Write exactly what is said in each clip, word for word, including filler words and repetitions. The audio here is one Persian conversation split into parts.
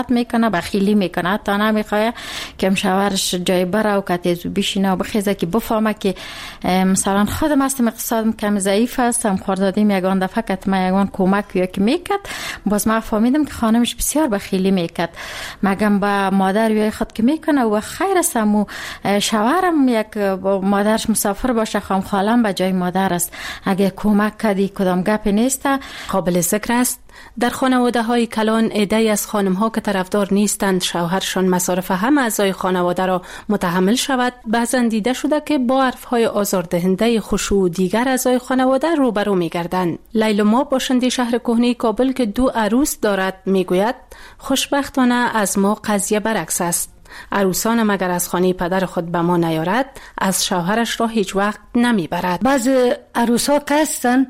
میکنه، بخیلی میکنه، تا نمیخواه که شوهرش جای بره و کتیزو بشینه و بخیزه که بفهمه که مثلا خودم هستم اقتصادم کم ضعیف هستم، خردادیم یگان دفعه که من یگان کمک یا که میکرد، باز ما فهمیدم که خانمش بسیار بخیلی میکرد. مگم با مادر یا خود که میکنه و خیر استم و شوهرم یک مادرش مسافر باشه، خام خالم به جای مادر است، اگه کمک کردی کدام گپی نیست. قابل ذکر است در خانواده های کلان عده‌ای از خانم ها که طرفدار نیستند شوهرشان مصارف همه اعضای خانواده را متحمل شود، بعضا دیده شده که با حرف های آزاردهنده خشوع دیگر اعضای خانواده روبرو می‌گردند. لیلا باشنده شهر کهنه کابل که دو عروس دارد میگوید خوشبختانه از ما قضیه برعکس است. عروسان مگر از خانه پدر خود به ما نیارد، از شوهرش را هیچ وقت نمیبرد. بعض عروسا که هستن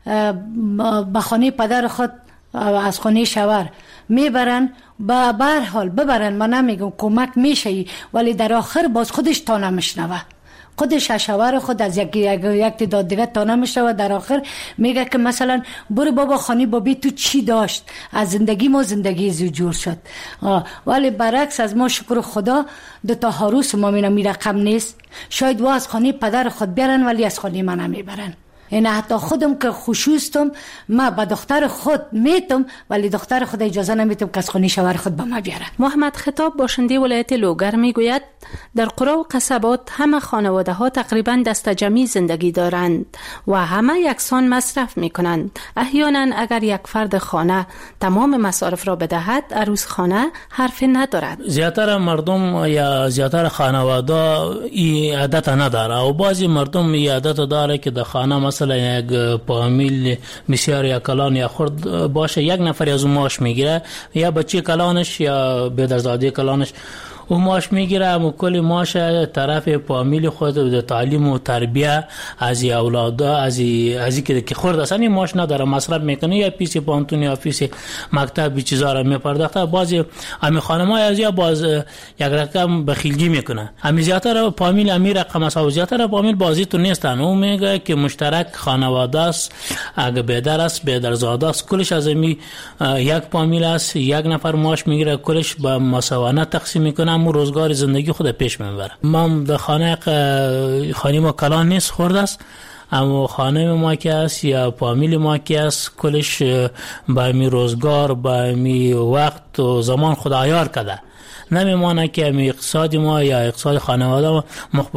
به خانه پدر خود از خانه شوهر میبرن، با بر حال ببرن، من نمیگم کمک میشه، ولی در آخر باز خودش تا نمیشنوه، خودش شوهر خود از یک یک داد دیگه تا نمیشنوه، در آخر میگه که مثلا برو بابا خانه بابی تو چی داشت، از زندگی ما زندگی زو جور شد. ولی برعکس از ما شکر خدا دو تا عروس ما مینا می رقم نیست، شاید وا از خانه پدر خود بیارن ولی از خانه من نمیبرن. این حتی خودم که خوشوستم ما با دختر خود میتم، ولی دختر خود اجازه نمیتم که از خانه شوهر خود به ما بیاره. محمد خطاب باشنده ولایت لوگر میگوید در قرى و قصبات همه خانواده ها تقریبا دست جمعی زندگی دارند و همه یکسان مصرف میکنند. احیانا اگر یک فرد خانه تمام مصارف را بدهد، عروس خانه حرفی ندارد. زیاتر مردم یا زیاتر خانواده این عادت نداره و بعضی مردم این عادت داره که در خانه مثلا یک فامیل بسیار یا کلان یا خرد باشه، یک نفر از اون معاش میگیره، یا بچه کلانش یا پدرزاده کلانش او معاش میگیره و کل معاش طرف فامیل خود و تعلیم و تربیه از اولاد از از که که خرد اصلا معاش نداره، مصرف میکنه، یا پیش پانتون یا پیش مکتب چیزا را میپرداخته. بعضی امی خانم‌ها از یا باز یک رقم بخیلگی میکنه، امی زیاتر فامیل امی رقم است، زیاتر فامیل بازی تو نیستن. او میگه که مشترک خانواده است، اگه پدر است پدرزاده است، کلش از امی یک فامیل است، یک نفر معاش میگیره، کلش به مساوانه تقسیم میکنه، مو روزگار زندگی خود پیش میبره. ما در خانه خانه ما کلان نیست، خرد است، اما خانه ما که است یا فامیل ما که است کلش با می روزگار با می وقت و زمان خود عیار کرده. نمیمانه که می اقتصاد ما یا اقتصاد خانواده ما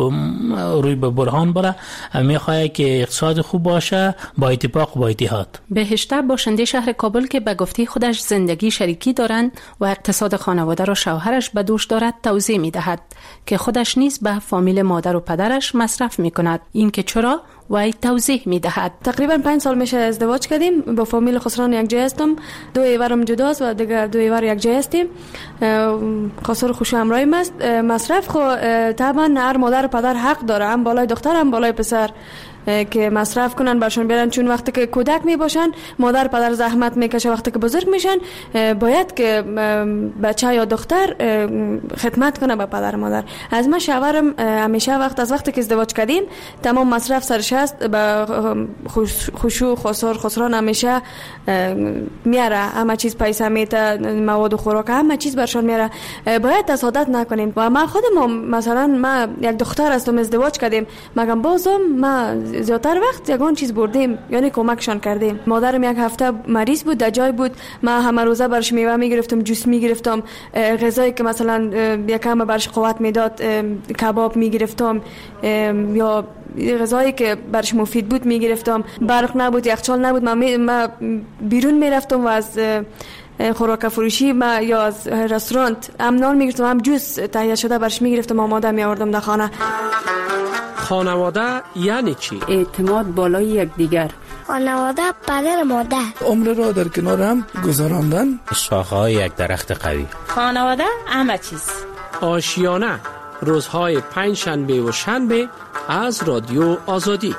روی به برهان بره، میخواه که اقتصاد خوب باشه با اتفاق و با اتحاد. بهشته باشنده شهر کابل که به گفته خودش زندگی شریکی دارند و اقتصاد خانواده را شوهرش به دوش دارد توضیح میدهد که خودش نیز به فامیل مادر و پدرش مصرف میکند. این که چرا وای توضیح میدهد. تقریبا پنج سال میشه ازدواج کردیم، با فامیل خسران یک جای هستم، دو ایورم جداست و دیگه دو ایور یک جای هستیم. خسر خوش همراهیم است. مصرف خو طبعا هر مادر و پدر حق داره، هم بالای دختر هم بالای پسر، که مصرف کنن برشون بیارن، چون وقتی که کودک می باشن مادر پدر زحمت میکشه، وقتی که بزرگ میشن باید که بچه یا دختر خدمت کنه به پدر مادر. از ما شوهرم همیشه وقت از وقتی که ازدواج کردیم تمام مصرف سرش هست، به خشوع خسر خسران همیشه میاره، همه چیز پیسه میته، مواد و خوراک همه چیز برشون میاره. باید تصادف نکنیم. و ما خودم مثلا ما یک دختر هستم ازدواج کردیم، مگم بازم ما زیادتر وقت یگان چیز بردیم، یعنی کمکشان کردیم. مادرم یک هفته مریض بود، در جای بود، ما همه روزه برش میوه میگرفتم، جوس میگرفتم، غذایی که مثلا یکم برش قوت میداد کباب میگرفتم، یا غذایی که برش مفید بود میگرفتم. برق نبود، یخچال نبود، ما, می... ما بیرون میرفتم و از خوراک فروشی ما یا از رستوران هم نان میگرفتم، هم جوس تهیه شده برش میگرفتم، آماده میآوردم در خانه. خانواده یعنی چی؟ اعتماد بالای یکدیگر. خانواده پدر مادر. عمر را در کنار هم گذراندن. شاخه‌های یک درخت قوی. خانواده همه چیز. آشیانه روزهای پنج شنبه و شنبه از رادیو آزادی.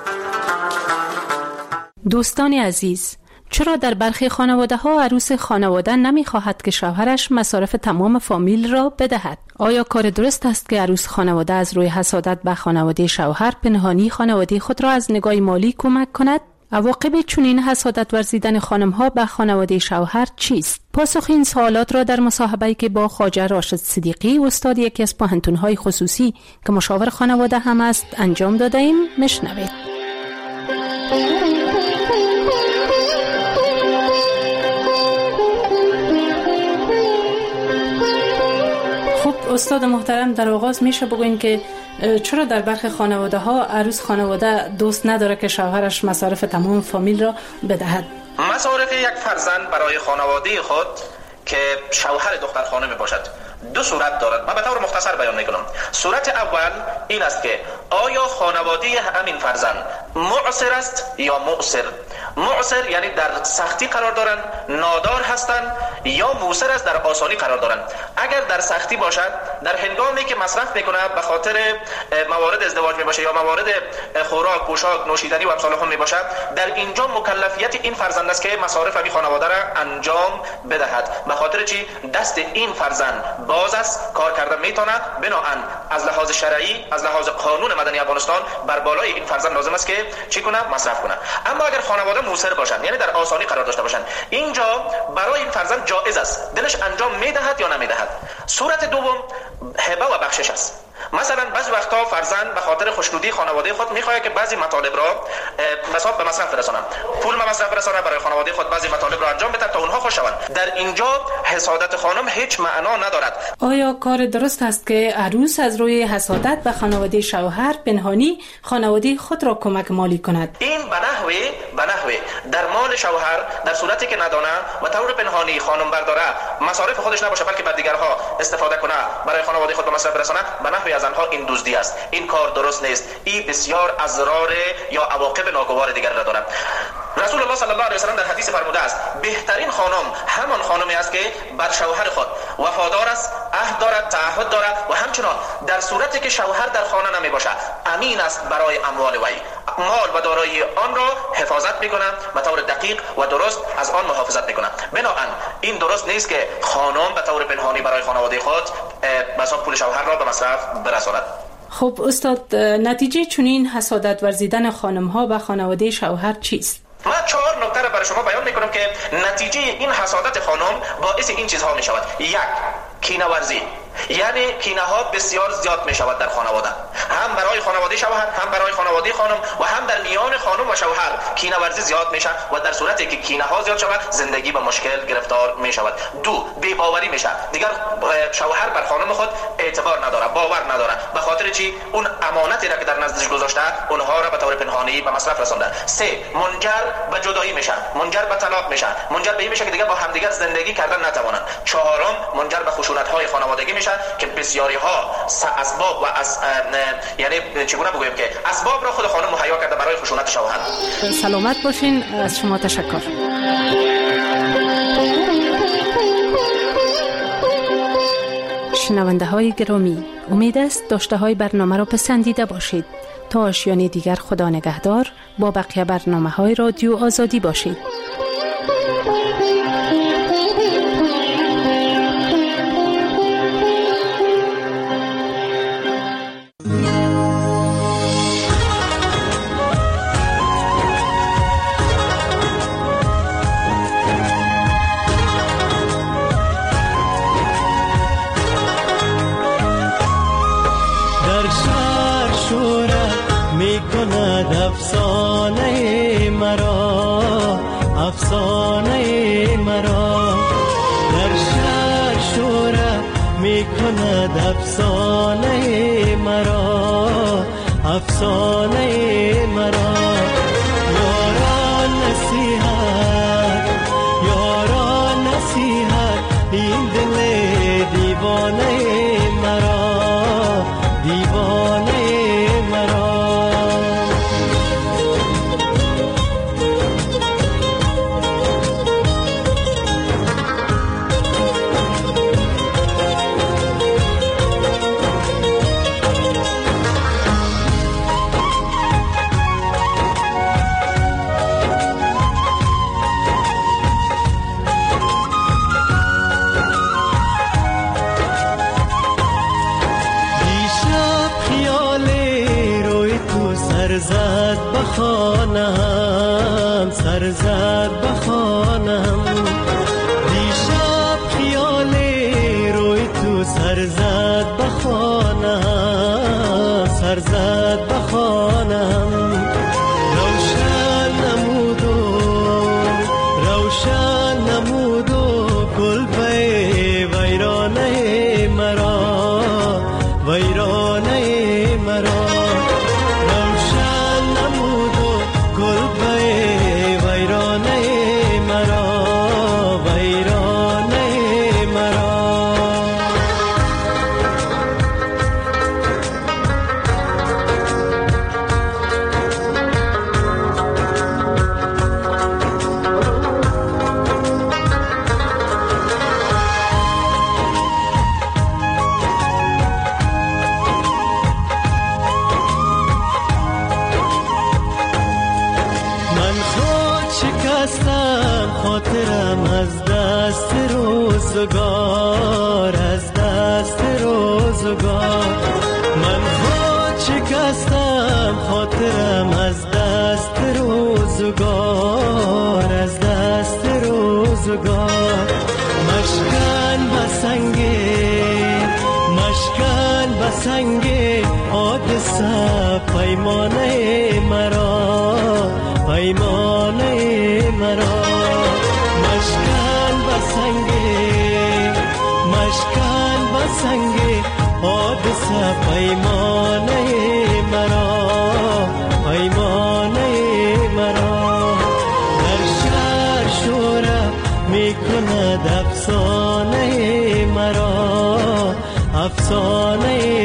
دوستان عزیز، چرا در برخی خانواده ها عروس خانواده نمی خواهد که شوهرش مصارف تمام فامیل را بدهد؟ آیا کار درست است که عروس خانواده از روی حسادت به خانواده شوهر پنهانی خانواده خود را از نگاه مالی کمک کند؟ عواقب چنین حسادت ورزیدن خانم‌ها به خانواده شوهر چیست؟ پاسخ این سوالات را در مصاحبه‌ای که با خواجه راشد صدیقی استاد یکی از پوهنتون‌های خصوصی که مشاور خانواده هم است انجام داده ایم. مشنوید. خب استاد محترم، در آغاز میشه بگوین که چرا در برخی خانواده ها عروس خانواده دوست نداره که شوهرش مصارف تمام فامیل را بدهد؟ مصارف یک فرزند برای خانواده خود که شوهر دختر خانم باشد دو صورت دارد. من به طور مختصر بیان میکنم. صورت اول این است که آیا خانواده همین فرزند معسر است یا مؤسر؟ معسر یعنی در سختی قرار دارند، نادار هستند، یا موسر است در آسانی قرار دارند. اگر در سختی باشد، در هنگامی که مصرف میکنه به خاطر موارد ازدواج می باشه یا موارد خوراک، پوشاک، نوشیدنی و امثال هم می باشد، در اینجا مکلفیت این فرزند است که مصارف همین خانواده را انجام بدهد. به خاطر چی؟ دست این فرزند باز است، کار کردن میتونه، بنابراین از لحاظ شرعی، از لحاظ قانون مدنی افغانستان بر بالای این فرزند لازم است که چی کنه؟ مصرف کنه. اما اگر خانواده موسر باشند، یعنی در آسانی قرار داشته باشند، اینجا برای این فرزند جایز است دلش انجام میدهد یا نمیدهد. صورت دوم هبه و بخشش است. مثلا بعضی وقتا فرزند به خاطر خوشنودی خانواده خود میخواد که بعضی مطالب را مثلا به مصرف برسانه، پول به مصرف برسانه، برای خانواده خود بعضی مطالب را انجام بده تا اونها خوش شوند. در اینجا حسادت خانم هیچ معنا ندارد. آیا کار درست است که عروس از روی حسادت به خانواده شوهر پنهانی خانواده خود را کمک مالی کند؟ این به نحوه به نحوه در مال شوهر در صورتی که ندانه و طور پنهانی خانم برداره، مصارف خودش نباشه بلکه بر دیگرها استفاده کنه، برای خانواده خود به مصرف برسانه، به نحوه از آنها این دزدی است. این کار درست نیست. این بسیار اضرار یا عواقب ناگوار دیگر را دارد. رسول الله صلی الله علیه و سلم در حدیث فرموده است بهترین خانم همان خانمی است که بر شوهر خود وفادار است، عهد دارد، تعهد دارد و همچنان در صورتی که شوهر در خانه نمی باشد امین است برای اموال وی، مال و دارایی آن را حفاظت میکنه، به طور دقیق و درست از آن محافظت میکنه. بنابراین این درست نیست که خانم به طور پنهانی برای خانواده خود مثلا پول شوهر را به مصرف برساند. خب استاد، نتیجه چنین حسادت ورزیدن خانم ها به خانواده شوهر چیست؟ من چهار نکته را برای شما بیان میکنم که نتیجه این حسادت خانم باعث این چیزها می شود. یک، کینه ورزی، یعنی کینه ها بسیار زیاد می شود در خانواده، هم برای خانواده شوهر، هم برای خانواده خانم و هم در میان خانم و شوهر کینه ورزی زیاد می شود و در صورتی که کینه ها زیاد شود زندگی به مشکل گرفتار می شود. دو، بی باوری می شود. دیگر شوهر بر خانم خود اعتبار نداره، باور نداره. به خاطر چی؟ اون امانتی را که در نزدش گذاشته اونها را به طور پنهانی به مصرف رسانده. سه، منجر به جدایی میشن، منجر به طلاق میشن، منجر به این میشه که دیگر با همدیگر زندگی کردن نتوانند. چهارم، منجر به خشونت های خانوادگی میشن که بسیاری ها اسباب و از یعنی چگونه بگویم که اسباب را خود خانم مهیا کرده برای خشونت شوهر. سلامت باشین. از شما تشکر. شنونده های گرامی، امید است داشته های برنامه را پسندیده باشید. تا آشیانه دیگر خدا نگهدار. با بقیه برنامه های رادیو آزادی باشید. افسانه مرا، افسانه مرا در شهر شوره می کند، افسانه مرا، افسانه مرا. یاران نصیحت، یاران نصیحت، این دل دیوانه مرا، دیوانه مرا. زد به خانه سرزد بخوانم، دیشب خیال روی تو سرزد بخوانم، سرزد بخوانم. روشن نمود و روشن نمود و گل پی ویرانه مرا، ویرانه مرا. روشن نمود و گل پی ویرانه مرا، ویرانه مرا. خاطرم از دست روزگار، از دست روزگار. من خود شکستم خاطرم از دست روزگار، از دست روزگار. مشکن بسنگه، مشکن بسنگه حادثه پیمانه مرا، پیمانه مرا. مشکن بسنگه، مشکن بسنگه حادثه پیمانه مرا، پیمانه مرا. در شهر شوره میکند افسانه مرا، افسانه